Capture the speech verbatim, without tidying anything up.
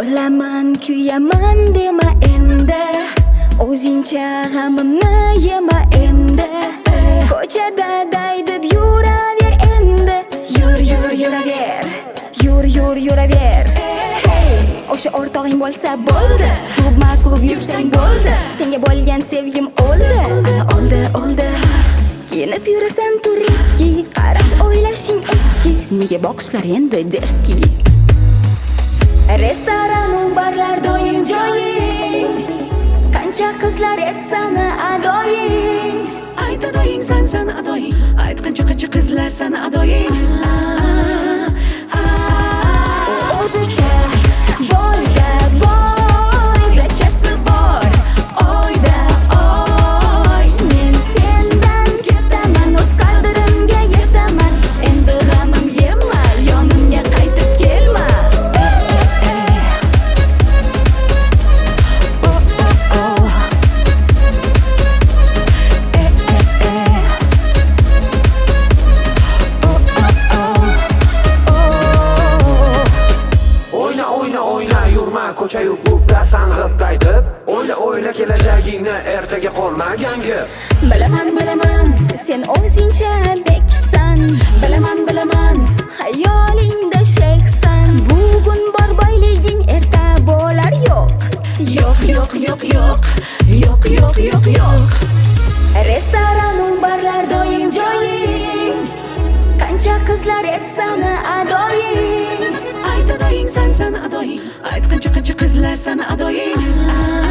Olaman kuyaman dema endi, o'zingcha g'amimni yema endi. Ko'chada daydib yuraver endi, yur yur yuraver, yur yur yuraver. Hey, o'sha o'rtog'ing bo'lsa bo'ldi, klubma klub yursang bo'ldi. Senga bo'lgan sevgim o'ldi, o'ldi, o'ldi. Kiyinib yurasan turistki, qarash o'ylashing eski. Nega boqishlar endi derski? Restoran, barlar doim joying, qancha qizlar etsani adoying. Ayt adoying, san san adoying. Ayt qancha qancha qizlar sana adoying. O'zicha boyda boydachasi bor, oyda oy. Men sendan ketaman, o'z qadrimga yetaman. Endi g'amim yema, yonimga qaytib kelma. Ko'chayu klubda sang'ib daydib, o'yla o'yla kelajagingni ertaga qolmagan gap. Bilaman, bilaman, sen o'zingcha beksan. Bilaman, bilaman, xayolingda sheksan. Bugun bor boyliging, erta bo'lar yo'q. Yo'q, yo'q, yo'q, yo'q. Yo'q, yo'q, yo'q, yo'q. Restoran, barlar doim joying, qancha qizlar etsani adoying. Ayt adoying, san san adoying. Ayt qancha qancha qizlar sana adoying.